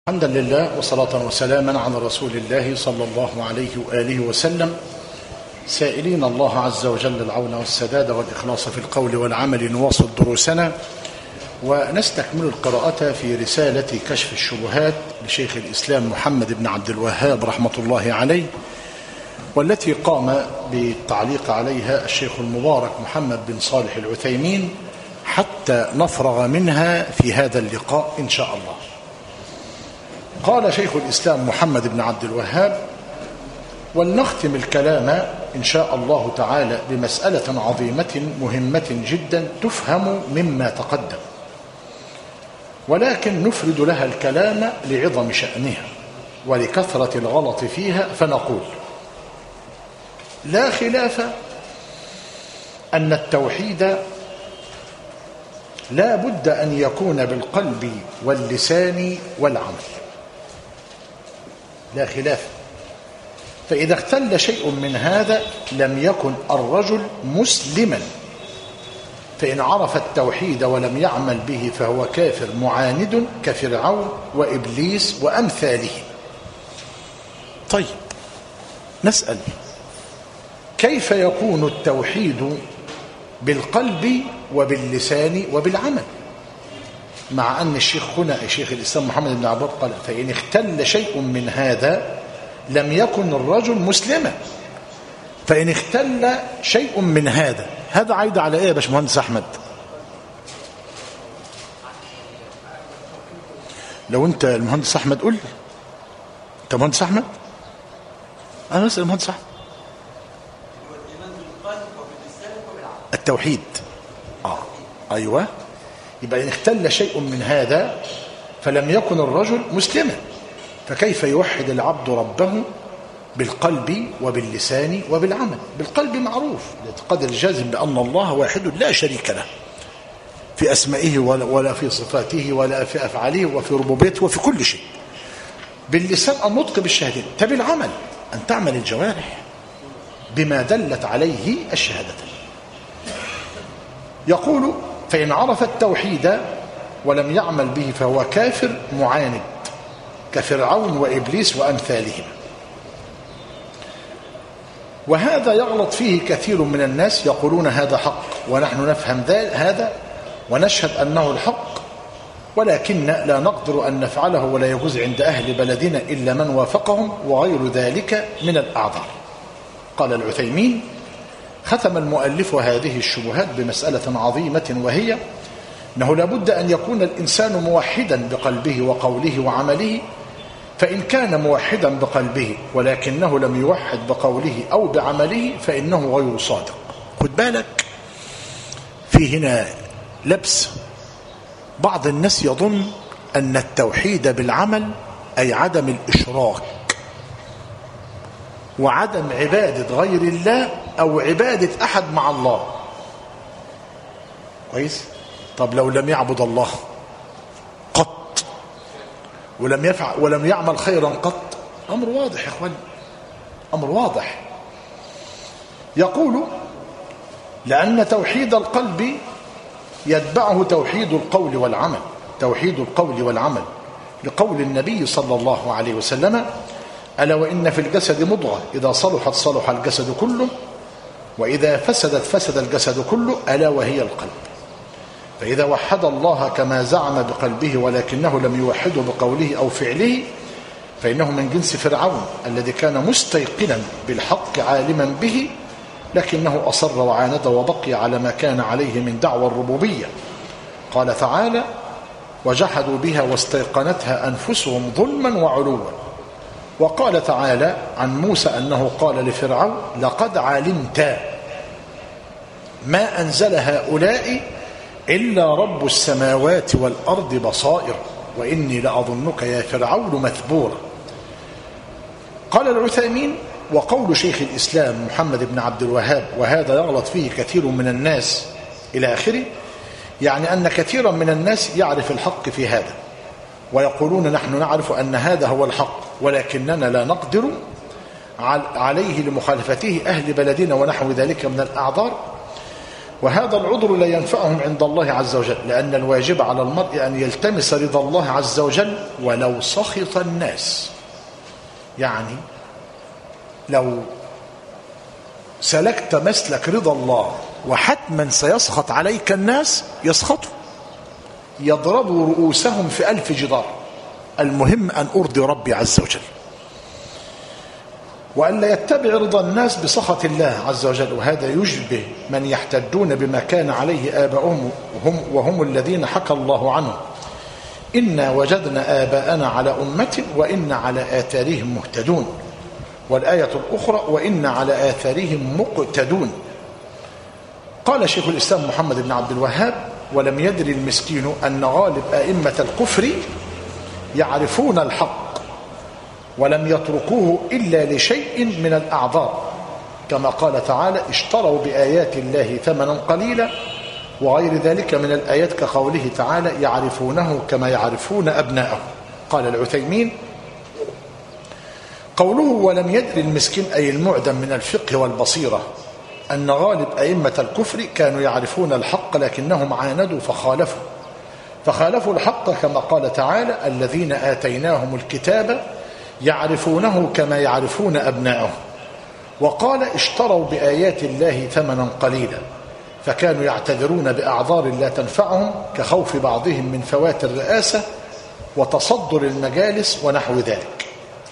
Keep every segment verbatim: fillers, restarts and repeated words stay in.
الحمد لله وصلاة وسلاما على رسول الله صلى الله عليه وآله وسلم، سائلين الله عز وجل العون والسداد والإخلاص في القول والعمل. نواصل دروسنا ونستكمل القراءة في رسالة كشف الشبهات لشيخ الإسلام محمد بن عبد الوهاب رحمة الله عليه، والتي قام بالتعليق عليها الشيخ المبارك محمد بن صالح العثيمين حتى نفرغ منها في هذا اللقاء إن شاء الله. قال شيخ الإسلام محمد بن عبد الوهاب: ولنختم الكلام إن شاء الله تعالى بمسألة عظيمة مهمة جدا تفهم مما تقدم، ولكن نفرد لها الكلام لعظم شأنها ولكثرة الغلط فيها، فنقول: لا خلاف أن التوحيد لا بد أن يكون بالقلب واللسان والعمل، لا خلاف. فإذا اختل شيء من هذا لم يكن الرجل مسلما، فإن عرف التوحيد ولم يعمل به فهو كافر معاند كفرعون وإبليس وأمثاله. طيب نسأل: كيف يكون التوحيد بالقلب وباللسان وبالعمل، مع أن الشيخ هنا الشيخ الإسلام محمد بن عبد الوهاب قال: فإن اختل شيء من هذا لم يكن الرجل مسلما. فإن اختل شيء من هذا، هذا عايد على إيه يا باشمهندس أحمد؟ لو أنت المهندس أحمد قل لي. أنت مهندس أحمد؟ أنا أسأل المهندس أحمد. التوحيد آه أيوة. يبقى إن اختل شيء من هذا فلم يكن الرجل مسلما، فكيف يوحد العبد ربه بالقلب وباللسان وبالعمل؟ بالقلب معروف الاعتقاد الجازم بأن الله واحد لا شريك له في أسمائه ولا في صفاته ولا في أفعاله وفي ربوبيته وفي كل شيء. باللسان النطق بالشهادة، بالعمل أن تعمل الجوارح بما دلت عليه الشهادتين. يقول: فإن عرف التوحيد ولم يعمل به فهو كافر معاند كفرعون وإبليس وأمثالهم. وهذا يغلط فيه كثير من الناس، يقولون هذا حق ونحن نفهم هذا ونشهد أنه الحق، ولكن لا نقدر أن نفعله ولا يجوز عند أهل بلدنا إلا من وافقهم وغير ذلك من الأعذار. قال العثيمين: ختم المؤلف هذه الشبهات بمسألة عظيمة، وهي أنه لابد أن يكون الإنسان موحدا بقلبه وقوله وعمله، فإن كان موحدا بقلبه ولكنه لم يوحد بقوله أو بعمله فإنه غير صادق. خد بالك، في هنا لبس. بعض الناس يظن أن التوحيد بالعمل أي عدم الإشراك وعدم عبادة غير الله أو عبادة أحد مع الله. كويس؟ طب لو لم يعبد الله قط ولم يفعل ولم يعمل خيرا قط، أمر واضح يا إخوان، أمر واضح. يقول: لأن توحيد القلب يتبعه توحيد القول والعمل، توحيد القول والعمل، لقول النبي صلى الله عليه وسلم: ألا وإن في الجسد مضغة إذا صلحت صلح الجسد كله وإذا فسدت فسد الجسد كله ألا وهي القلب. فإذا وحد الله كما زعم بقلبه ولكنه لم يوحده بقوله أو فعله فإنه من جنس فرعون الذي كان مستيقنا بالحق عالما به، لكنه أصر وعاند وبقي على ما كان عليه من دعوى الربوبية. قال تعالى: وجحدوا بها واستيقنتها أنفسهم ظلما وعلوا. وقال تعالى عن موسى أنه قال لفرعون: لقد علمت ما أنزل هؤلاء إلا رب السماوات والأرض بصائر وإني لأظنك يا فرعون مثبورا. قال العثيمين: وقول شيخ الإسلام محمد بن عبد الوهاب وهذا يغلط فيه كثير من الناس إلى آخره، يعني أن كثيرا من الناس يعرف الحق في هذا ويقولون نحن نعرف أن هذا هو الحق ولكننا لا نقدر عليه لمخالفته أهل بلدنا ونحو ذلك من الأعذار. وهذا العذر لا ينفعهم عند الله عز وجل، لأن الواجب على المرء أن يلتمس رضا الله عز وجل ولو سخط الناس. يعني لو سلكت مسلك رضا الله وحتما سيسخط عليك الناس، يسخطوا يضربوا رؤوسهم في ألف جدار، المهم أن أرضي ربي عز وجل، وأن لا يتبع رضا الناس بسخط الله عز وجل. وهذا يشبه من يحتجون بما كان عليه آباؤهم وهم, وهم الذين حكى الله عنهم: إنا وجدنا آباءنا على أمة وإنا على آثارهم مهتدون. والآية الأخرى: وإنا على آثارهم مقتدون. قال شيخ الإسلام محمد بن عبد الوهاب: ولم يدري المسكين أن غالب أئمة الكفر يعرفون الحق ولم يتركوه إلا لشيء من الأعذار، كما قال تعالى: اشتروا بآيات الله ثمنا قليلا، وغير ذلك من الآيات كقوله تعالى: يعرفونه كما يعرفون أبناءهم. قال العثيمين: قوله ولم يدري المسكين أي المعدم من الفقه والبصيرة أن غالب أئمة الكفر كانوا يعرفون الحق لكنهم عاندوا فخالفوا فخالفوا الحق، كما قال تعالى: الذين آتيناهم الكتاب يعرفونه كما يعرفون أبناءهم. وقال: اشتروا بآيات الله ثمنا قليلا، فكانوا يعتذرون بأعذار لا تنفعهم كخوف بعضهم من فوات الرئاسة وتصدر المجالس ونحو ذلك.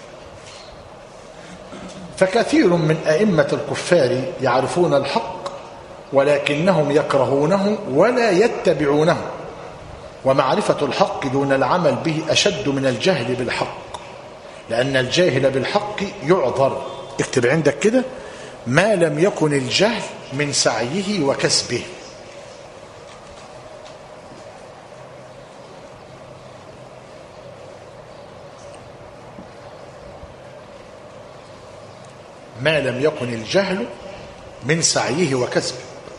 فكثير من أئمة الكفار يعرفون الحق ولكنهم يكرهونه ولا يتبعونه، ومعرفة الحق دون العمل به أشد من الجهل بالحق، لأن الجاهل بالحق يعذر. اكتب عندك كده: ما لم يكن الجهل من سعيه وكسبه. ما لم يكن الجهل من سعيه وكسبه.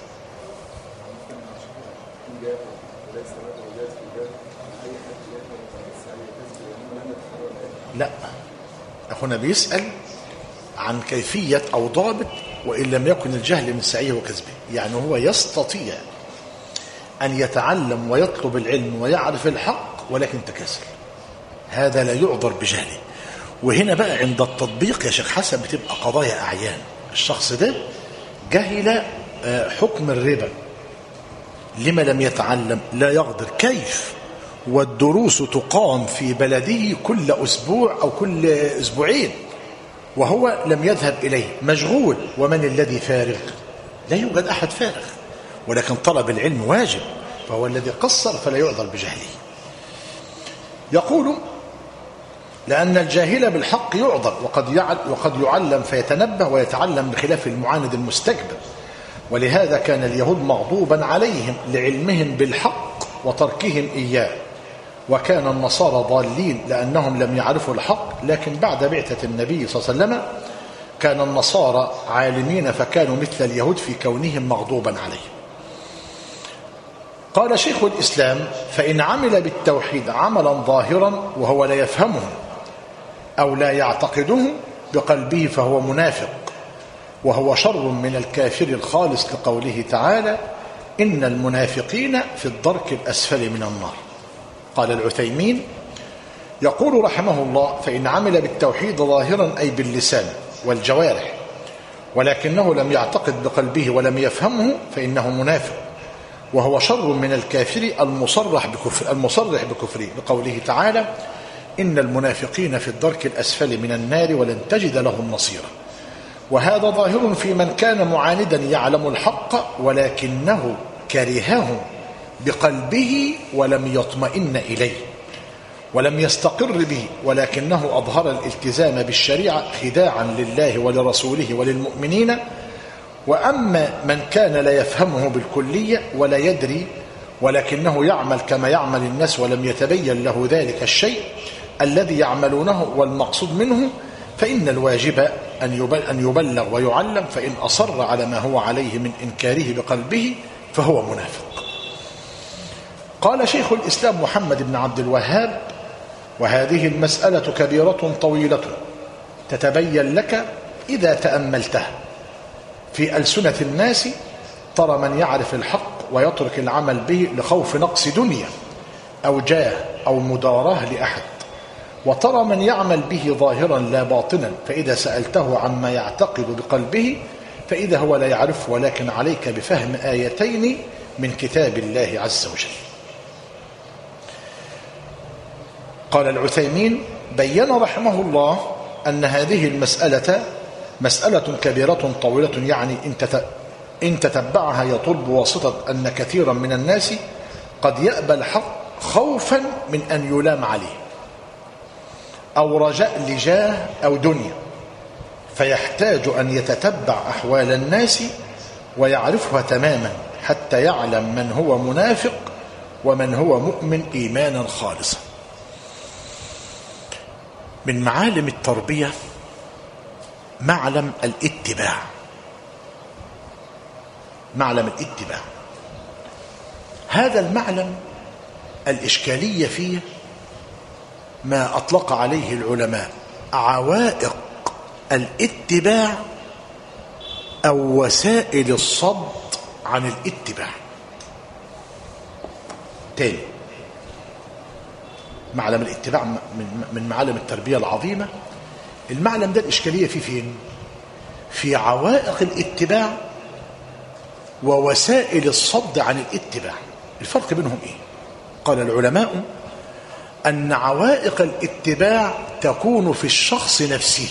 لا، أخونا بيسأل عن كيفية أو ضابط وإن لم يكن الجهل من سعيه وكسبه، يعني هو يستطيع أن يتعلم ويطلب العلم ويعرف الحق ولكن تكاسل، هذا لا يعذر بجهله. وهنا بقى عند التطبيق يا شيخ حسن بتبقى قضايا أعيان. الشخص ده جهل حكم الربا، لما لم يتعلم؟ لا يقدر. كيف والدروس تقام في بلده كل أسبوع أو كل أسبوعين وهو لم يذهب إليه، مشغول. ومن الذي فارغ؟ لا يوجد أحد فارغ، ولكن طلب العلم واجب، فهو الذي قصر فلا يعذر بجهله. يقول: لأن الجاهل بالحق يعذر وقد وقد يعلم فيتنبه ويتعلم بخلاف المعاند المستكبر. ولهذا كان اليهود مغضوبا عليهم لعلمهم بالحق وتركهم إياه، وكان النصارى ضالين لأنهم لم يعرفوا الحق. لكن بعد بعثة النبي صلى الله عليه وسلم كان النصارى عالمين فكانوا مثل اليهود في كونهم مغضوبا عليهم. قال شيخ الإسلام: فإن عمل بالتوحيد عملا ظاهرا وهو لا يفهمه أو لا يعتقده بقلبه فهو منافق، وهو شر من الكافر الخالص، لقوله تعالى: إن المنافقين في الدرك الأسفل من النار. قال العثيمين يقول رحمه الله: فإن عمل بالتوحيد ظاهرا أي باللسان والجوارح ولكنه لم يعتقد بقلبه ولم يفهمه فإنه منافق، وهو شر من الكافر المصرح بكفر المصرح بكفره، لقوله تعالى: إن المنافقين في الدرك الأسفل من النار ولن تجد لهم نصيرا. وهذا ظاهر في من كان معاندا يعلم الحق ولكنه كرهه بقلبه ولم يطمئن إليه ولم يستقر به، ولكنه أظهر الالتزام بالشريعة خداعا لله ولرسوله وللمؤمنين. وأما من كان لا يفهمه بالكلية ولا يدري ولكنه يعمل كما يعمل الناس ولم يتبين له ذلك الشيء الذي يعملونه والمقصود منه، فإن الواجب أن يبلغ ويعلم، فإن أصر على ما هو عليه من إنكاره بقلبه فهو منافق. قال شيخ الإسلام محمد بن عبد الوهاب: وهذه المسألة كبيرة طويلة تتبين لك إذا تأملتها في ألسنة الناس ترى من يعرف الحق ويترك العمل به لخوف نقص دنيا أو جاه أو مداراه لأحد، وترى من يعمل به ظاهرا لا باطنا، فإذا سألته عما يعتقد بقلبه فإذا هو لا يعرف، ولكن عليك بفهم آيتين من كتاب الله عز وجل. قال العثيمين: بين رحمه الله أن هذه المسألة مسألة كبيرة طويلة، يعني إن تتبعها يطول بواسطة أن كثيرا من الناس قد يأبى الحق خوفا من أن يلام عليه أو رجاء لجاه أو دنيا، فيحتاج أن يتتبع أحوال الناس ويعرفها تماما حتى يعلم من هو منافق ومن هو مؤمن إيمانا خالصا. من معالم التربية معلم الاتباع. معلم الاتباع هذا المعلم الإشكالية فيه ما أطلق عليه العلماء عوائق الاتباع أو وسائل الصد عن الاتباع. تاني، معلم الاتباع من معالم التربية العظيمة. المعلم ده الإشكالية فيه فين؟ في عوائق الاتباع ووسائل الصد عن الاتباع. الفرق بينهم إيه؟ قال العلماء أن عوائق الاتباع تكون في الشخص نفسه،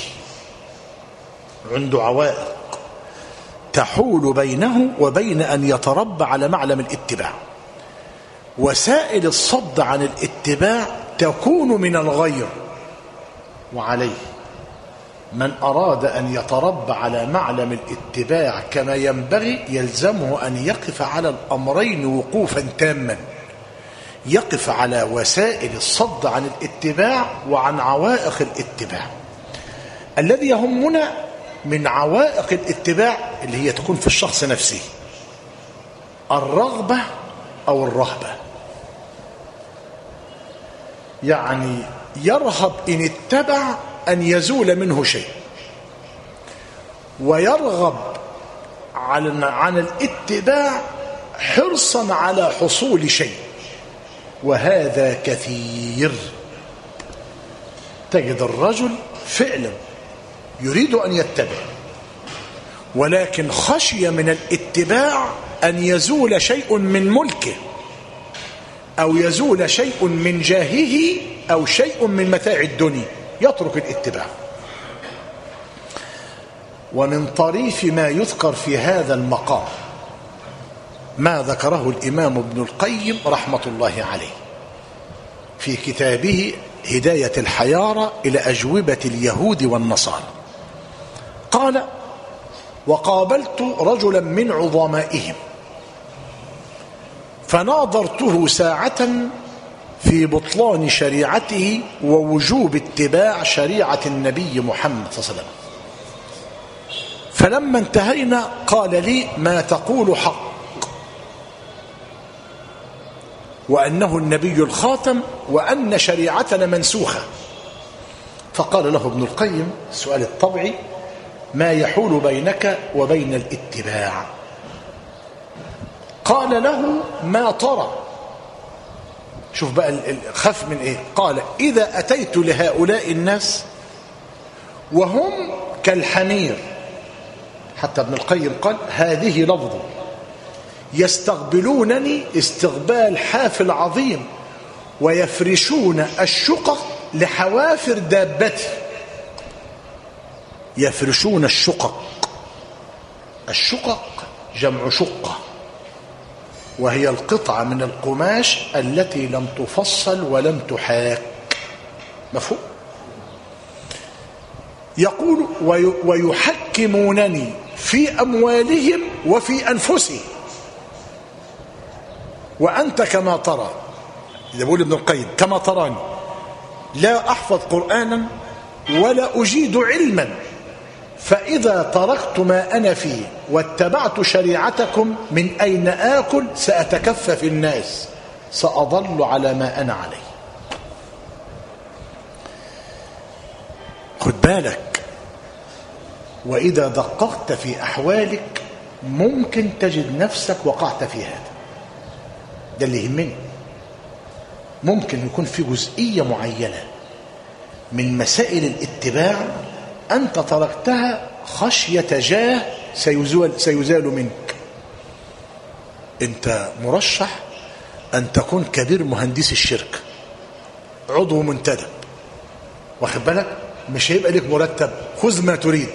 عنده عوائق تحول بينه وبين أن يتربى على معلم الاتباع. وسائل الصد عن الاتباع تكون من الغير، وعليه من أراد أن يتربى على معلم الاتباع كما ينبغي يلزمه أن يقف على الأمرين وقوفا تاما، يقف على وسائل الصد عن الاتباع وعن عوائق الاتباع. الذي يهمنا من عوائق الاتباع اللي هي تكون في الشخص نفسه الرغبة أو الرهبة، يعني يرهب إن اتبع أن يزول منه شيء، ويرغب عن الاتباع حرصا على حصول شيء، وهذا كثير. تجد الرجل فعلا يريد أن يتبع، ولكن خشي من الاتباع أن يزول شيء من ملكه أو يزول شيء من جاهه أو شيء من متاع الدنيا، يترك الاتباع. ومن طريف ما يذكر في هذا المقام ما ذكره الإمام ابن القيم رحمة الله عليه في كتابه هداية الحيارى إلى أجوبة اليهود والنصارى. قال: وقابلت رجلا من عظمائهم فناظرته ساعة في بطلان شريعته ووجوب اتباع شريعة النبي محمد صلى الله عليه وسلم، فلما انتهينا قال لي: ما تقول حق، وأنه النبي الخاتم وأن شريعتنا منسوخة. فقال له ابن القيم السؤال الطبيعي: ما يحول بينك وبين الاتباع؟ قال له: ما ترى. شوف بقى الخف من ايه. قال: إذا أتيت لهؤلاء الناس وهم كالحمير، حتى ابن القيم قال هذه لفظ، يستقبلونني استقبال حافل عظيم ويفرشون الشقق لحوافر دابتي. يفرشون الشقق، الشقق جمع شقة، وهي القطعة من القماش التي لم تفصل ولم تحاك. مفهوم؟ يقول: ويحكمونني في أموالهم وفي أنفسهم، وأنت كما ترى. إذا بقول ابن القيم كما تراني لا أحفظ قرآنا ولا أجيد علما، فإذا تركت ما أنا فيه واتبعت شريعتكم من أين آكل؟ سأتكفف الناس، سأظل على ما أنا عليه. خد بالك، وإذا دققت في أحوالك ممكن تجد نفسك وقعت في هذا. ده اللي يهمني. ممكن يكون في جزئية معينة من مسائل الاتباع أنت تركتها خشية جاه سيزال, سيزال منك. أنت مرشح أن تكون كبير مهندس الشركة، عضو منتدب، واخد بالك؟ مش هيبقى لك مرتب، خذ ما تريد،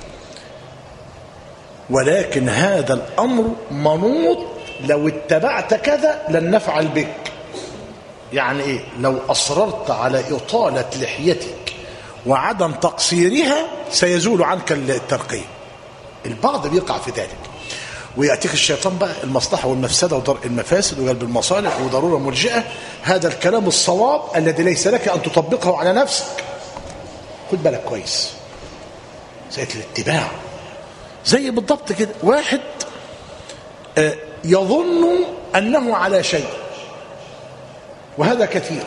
ولكن هذا الأمر منوط لو اتبعت كذا لن نفعل بك. يعني إيه؟ لو أصررت على إطالة لحيتك وعدم تقصيرها سيزول عنك الترقية. البعض بيقع في ذلك، ويأتيك الشيطان بقى المصلحة والمفسدة ودرء المفاسد وجلب المصالح وضرورة مرجئة. هذا الكلام الصواب الذي ليس لك أن تطبقه على نفسك. خد بالك كويس. زي الاتباع، زي بالضبط كده واحد يظن أنه على شيء، وهذا كثير،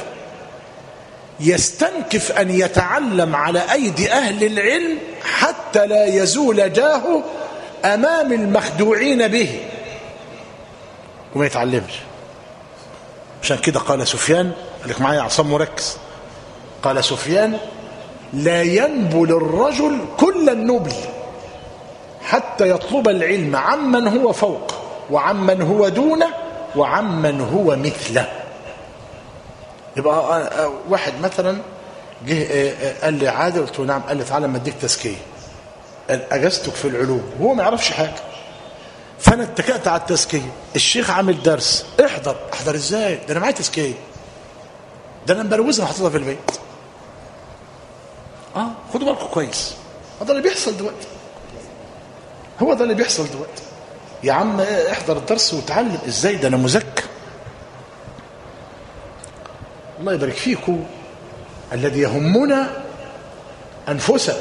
يستنكف أن يتعلم على أيدي أهل العلم حتى لا يزول جاهه أمام المخدوعين به وما يتعلمش. عشان كده قال سفيان، قال لك معايا عصام مركز، قال سفيان: لا ينبل الرجل كل النبل حتى يطلب العلم عمن هو فوق وعمن هو دونه وعمن هو مثله. يبقى واحد مثلا جه قال لي عادي، قلت له نعم، قال لي تعالى ما اديك تزكيه، اجازتك في العلوم، وهو ما يعرفش حاجه، فانا اتكأت على التزكيه. الشيخ عامل درس، احضر. احضر ازاي؟ ده انا معايا تزكيه، ده انا مبروزها وحاططها في البيت. اه خدوا بالكم كويس، هذا اللي بيحصل دلوقتي، هو ده اللي بيحصل دلوقتي. يا عم احضر الدرس وتعلم. ازاي؟ ده انا مزكى. الله يبارك فيكم. الذي يهمنا أنفسنا،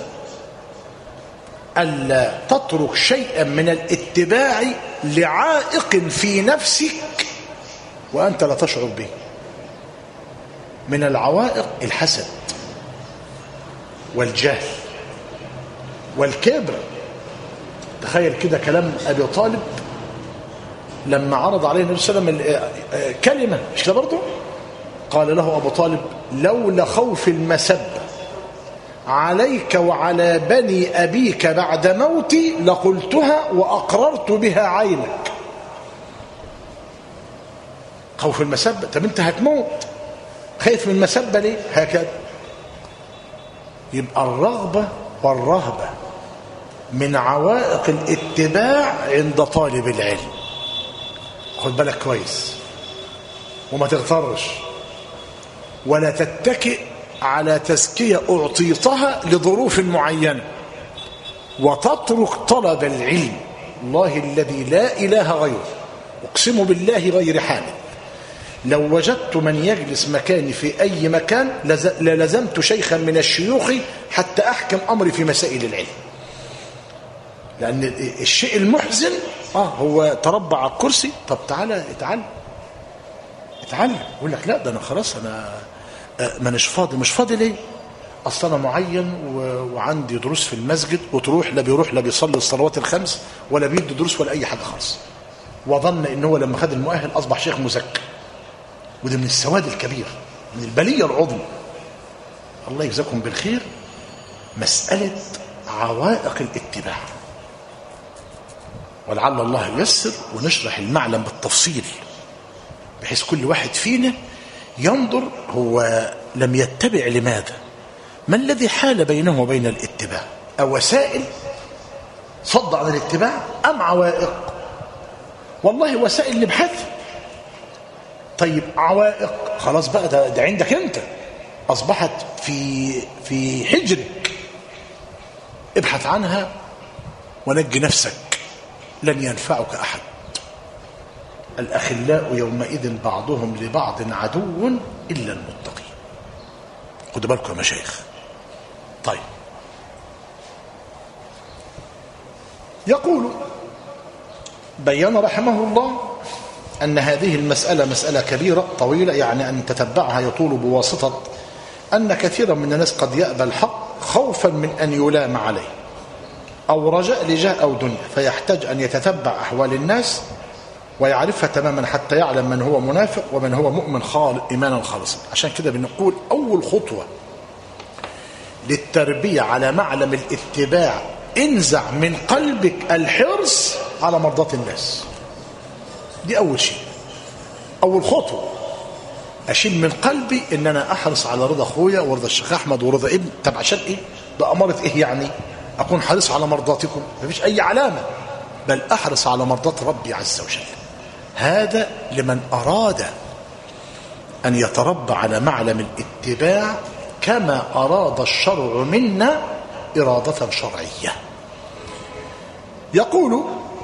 ألا تترك شيئا من الاتباع لعائق في نفسك وأنت لا تشعر به. من العوائق الحسد والجهل والكبر. تخيل كده كلام أبي طالب لما عرض عليه النبي صلى الله عليه وسلم كلمة، مش كده برضه؟ قال له أبو طالب: لولا خوف المسب عليك وعلى بني أبيك بعد موتي لقلتها وأقررت بها عينك. خوف المسب، طب أنت هتموت، خايف من المسبة ليه؟ هكذا. يبقى الرغبة والرهبة من عوائق الاتباع عند طالب العلم. خد بالك كويس وما تغترش، ولا تتكئ على تزكية أعطيتها لظروف معينة وتترك طلب العلم. الله الذي لا إله غيره، أقسم بالله غير حامل، لو وجدت من يجلس مكاني في أي مكان للزمت شيخا من الشيوخ حتى أحكم أمري في مسائل العلم. لأن الشيء المحزن آه هو تربع على الكرسي. طب تعالى اتعلم، اتعلم. يقول لك لا ده أنا خلاص أنا ما نش فاضي. مش فاضي ليه؟ أصلا أنا معين وعندي دروس في المسجد، وتروح لا بيروح لا بيصلي الصلوات الخمس ولا بيدي دروس ولا أي حاجة خالص، وظن إن هو لما خد المؤهل أصبح شيخ مزكى. وده من السواد الكبير، من البلية العظمى. الله يجزاكم بالخير. مسألة عوائق الاتباع، ولعل الله ييسر ونشرح المعلم بالتفصيل بحيث كل واحد فينا ينظر هو لم يتبع لماذا، ما الذي حال بينه وبين الاتباع؟ أو وسائل صد عن الاتباع أم عوائق؟ والله وسائل نبحث. طيب عوائق خلاص بقى، ده, ده عندك انت، أصبحت في في حجرك، ابحث عنها ونجي نفسك، لن ينفعك أحد. الأخلاء يومئذ بعضهم لبعض عدو إلا المتقين. خدوا بالكم يا مشايخ. طيب يقول بيان رحمه الله أن هذه المسألة مسألة كبيرة طويلة، يعني أن تتبعها يطول بواسطة أن كثيرا من الناس قد يأبى الحق خوفا من أن يلام عليه، أو رجاء لجاه أو دنيا، فيحتاج أن يتتبع أحوال الناس ويعرفها تماما حتى يعلم من هو منافق ومن هو مؤمن خالص إيمانا خالصا. عشان كده بنقول أول خطوة للتربية على معلم الاتباع، انزع من قلبك الحرص على مرضاة الناس. دي أول شيء، أول خطوة، أشيل من قلبي إن أنا أحرص على رضا أخويا ورضا الشيخ أحمد ورضا ابن. طب عشان إيه؟ بأمارة إيه يعني أكون حريص على مرضاتكم؟ مفيش أي علامة، بل أحرص على مرضات ربي عز وجل. هذا لمن أراد أن يتربى على معلم الاتباع كما أراد الشرع منا إرادة شرعية. يقول: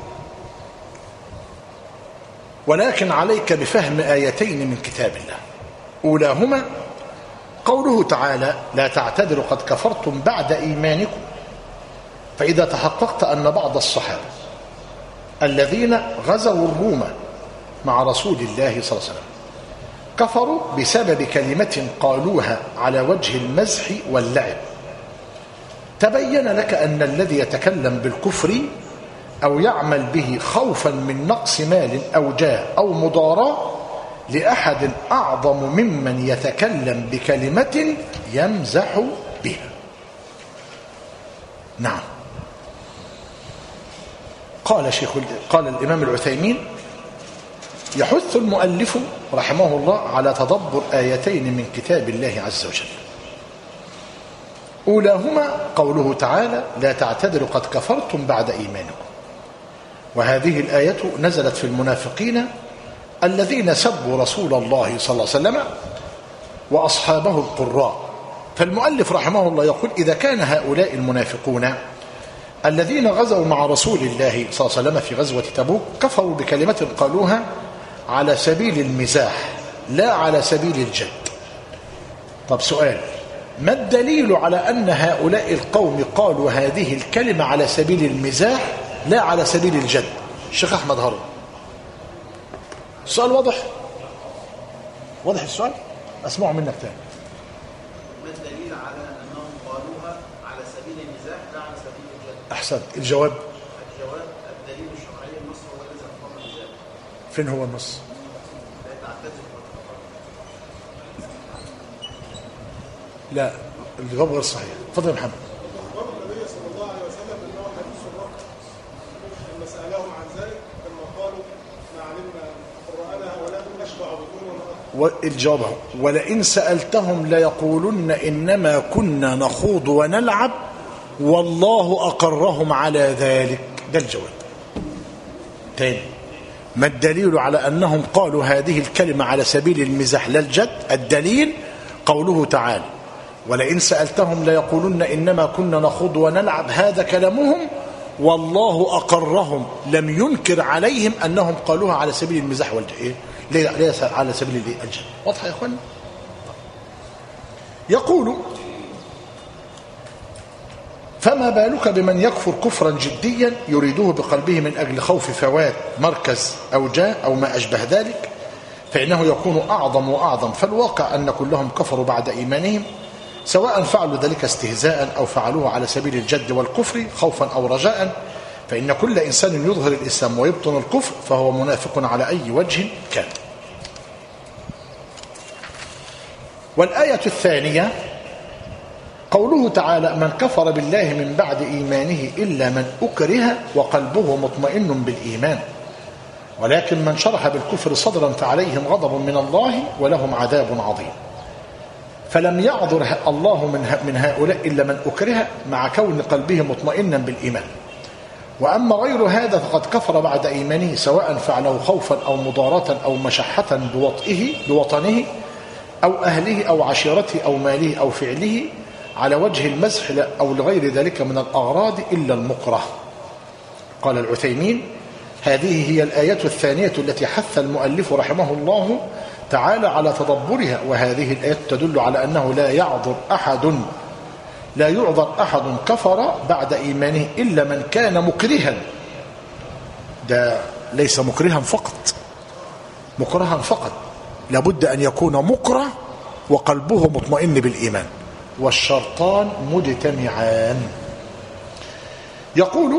ولكن عليك بفهم آيتين من كتاب الله، أولاهما قوله تعالى: لا تعتذروا قد كفرتم بعد إيمانكم. فإذا تحققت أن بعض الصحابة الذين غزوا الروم مع رسول الله صلى الله عليه وسلم كفروا بسبب كلمة قالوها على وجه المزح واللعب، تبين لك أن الذي يتكلم بالكفر أو يعمل به خوفا من نقص مال أو جاه أو مضاراة لأحد أعظم ممن يتكلم بكلمة يمزح بها. نعم. قال شيخ قال الإمام العثيمين: يحث المؤلف رحمه الله على تدبر آيتين من كتاب الله عز وجل. أولاهما قوله تعالى: لا تعتذروا قد كفرتم بعد إيمانكم. وهذه الآية نزلت في المنافقين الذين سبوا رسول الله صلى الله عليه وسلم وأصحابه القراء. فالمؤلف رحمه الله يقول: إذا كان هؤلاء المنافقون الذين غزوا مع رسول الله صلى الله عليه وسلم في غزوة تبوك كفروا بكلمة قالوها على سبيل المزاح لا على سبيل الجد. طب سؤال: ما الدليل على أن هؤلاء القوم قالوا هذه الكلمة على سبيل المزاح لا على سبيل الجد؟ الشيخ أحمد هارون. السؤال واضح؟ واضح السؤال؟ أسمعه منك تاني. ما الدليل على أنهم قالوها على سبيل المزاح لا على سبيل الجد؟ أحسنت. الجواب؟ الجواب الدليل الشرعي النص هو الذي أقام المزاح. فين هو النص؟ لا تعتذر. لا، الجواب غير صحيح. اتفضل يا محمد. أخبر النبي صلى الله عليه وسلم أنه حديث الرقص، لما سألهم عن ذلك لما قالوا ما علمنا قرآنها ولا نشبع بطوننا. والجواب: ولئن سألتهم ليقولن إنما كنا نخوض ونلعب والله أقرهم على ذلك. ده الجواب. تاني: ما الدليل على أنهم قالوا هذه الكلمة على سبيل المزاح لا الجد؟ الدليل قوله تعالى: ولئن سألتهم ليقولن إنما كنا نخوض ونلعب. هذا كلامهم والله أقرهم، لم ينكر عليهم أنهم قالوها على سبيل المزاح والجد، ليس على سبيل الجد. واضح يا أخوان؟ يقول: فما بالك بمن يكفر كفرا جديا يريده بقلبه من أجل خوف فوات مركز أو جاه أو ما أشبه ذلك، فإنه يكون أعظم وأعظم. فالواقع أن كلهم كفروا بعد إيمانهم، سواء فعلوا ذلك استهزاء أو فعلوه على سبيل الجد والكفر خوفا أو رجاء، فإن كل إنسان يظهر الإسلام ويبطن الكفر فهو منافق على أي وجه كان. والآية الثانية قوله تعالى: من كفر بالله من بعد إيمانه إلا من أكره وقلبه مطمئن بالإيمان، ولكن من شرح بالكفر صدرا فعليهم غضب من الله ولهم عذاب عظيم. فلم يعذر الله من هؤلاء إلا من أكره مع كون قلبه مطمئنا بالإيمان. وأما غير هذا فقد كفر بعد إيمانه، سواء فعله خوفا أو مضارة أو مشحة بوطئه بوطنه أو أهله أو عشيرته أو ماله أو فعله على وجه المزح أو لغير ذلك من الأغراض إلا المكره. قال العثيمين: هذه هي الآية الثانية التي حث المؤلف رحمه الله تعالى على تدبرها. وهذه الآية تدل على أنه لا يعذر أحد لا يعذر أحد كفر بعد إيمانه إلا من كان مكرها. ده ليس مكرها فقط، مكرها فقط، لابد أن يكون مكره وقلبه مطمئن بالإيمان، والشرطان مجتمعان. يقول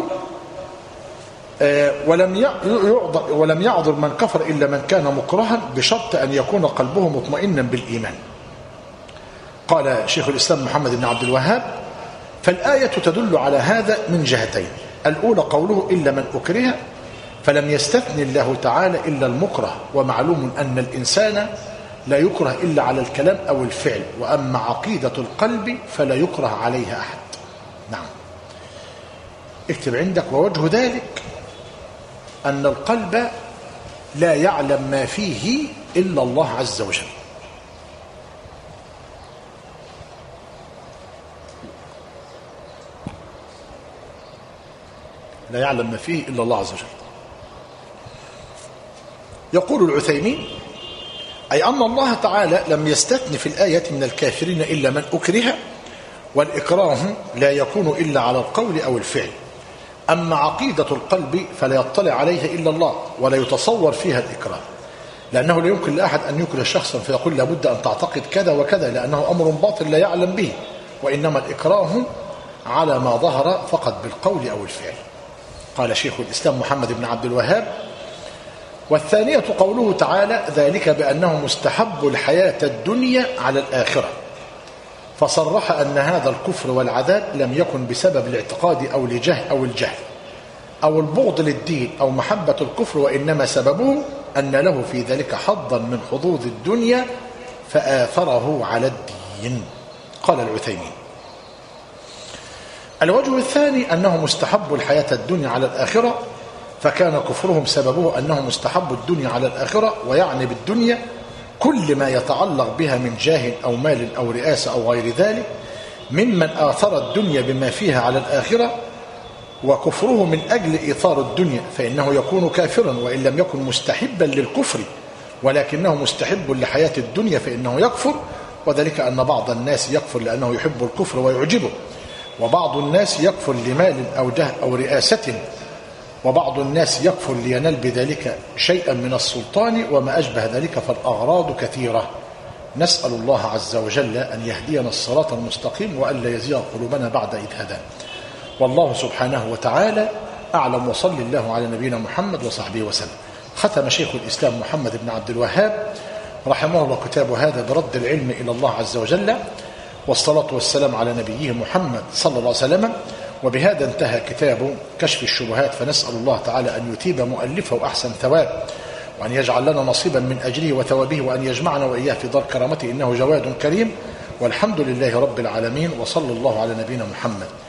ولم يعذر ولم يعذر من كفر إلا من كان مكرها بشرط أن يكون قلبه مطمئنا بالإيمان. قال شيخ الإسلام محمد بن عبد الوهاب: فالآية تدل على هذا من جهتين. الأولى قوله إلا من أكره، فلم يستثني الله تعالى إلا المكره، ومعلوم أن الإنسان لا يكره إلا على الكلام أو الفعل، وأما عقيدة القلب فلا يكره عليها أحد. نعم، اكتب عندك: ووجه ذلك أن القلب لا يعلم ما فيه إلا الله عز وجل. لا يعلم ما فيه إلا الله عز وجل. يقول العثيمين: أي أن الله تعالى لم يستثن في الآية من الكافرين إلا من أكره، والإكراه لا يكون إلا على القول أو الفعل. أما عقيدة القلب فلا يطلع عليها إلا الله، ولا يتصور فيها الإكراه، لأنه لا يمكن لأحد أن يكره شخصا فيقول لابد أن تعتقد كذا وكذا، لأنه أمر باطل لا يعلم به، وإنما الإكراه على ما ظهر فقط بالقول أو الفعل. قال شيخ الإسلام محمد بن عبد الوهاب: والثانية قوله تعالى: ذلك بأنه مستحب الحياة الدنيا على الآخرة، فصرح أن هذا الكفر والعذاب لم يكن بسبب الاعتقاد أو الجهل أو الجهل أو البغض للدين أو محبة الكفر، وإنما سببه أن له في ذلك حظا من حظوظ الدنيا فآثره على الدين. قال العثيمين: الوجه الثاني أنه مستحب الحياة الدنيا على الآخرة، فكان كفرهم سببه أنه مستحب الدنيا على الآخرة، ويعني بالدنيا كل ما يتعلق بها من جاه أو مال أو رئاسة أو غير ذلك ممن آثر الدنيا بما فيها على الآخرة. وكفره من أجل إيثار الدنيا فإنه يكون كافرا، وإن لم يكن مستحبا للكفر ولكنه مستحب لحياة الدنيا فإنه يكفر، وذلك أن بعض الناس يكفر لأنه يحب الكفر ويعجبه، وبعض الناس يكفر لمال أو جاه أو رئاسة، وبعض الناس يكفر لينال بذلك شيئا من السلطان وما أشبه ذلك، فالأغراض كثيرة. نسأل الله عز وجل أن يهدينا الصراط المستقيم وأن لا يزيغ قلوبنا بعد إذ هدانا. والله سبحانه وتعالى أعلم، وصل الله على نبينا محمد وصحبه وسلم. ختم شيخ الإسلام محمد بن عبد الوهاب رحمه الله كتاب هذا برد العلم إلى الله عز وجل، والصلاة والسلام على نبيه محمد صلى الله عليه وسلم. وبهذا انتهى كتاب كشف الشبهات، فنسأل الله تعالى أن يتيب مؤلفه أحسن ثواب، وأن يجعل لنا نصيبا من أجره وثوابه، وأن يجمعنا وإياه في دار كرامته، إنه جواد كريم. والحمد لله رب العالمين، وصلى الله على نبينا محمد.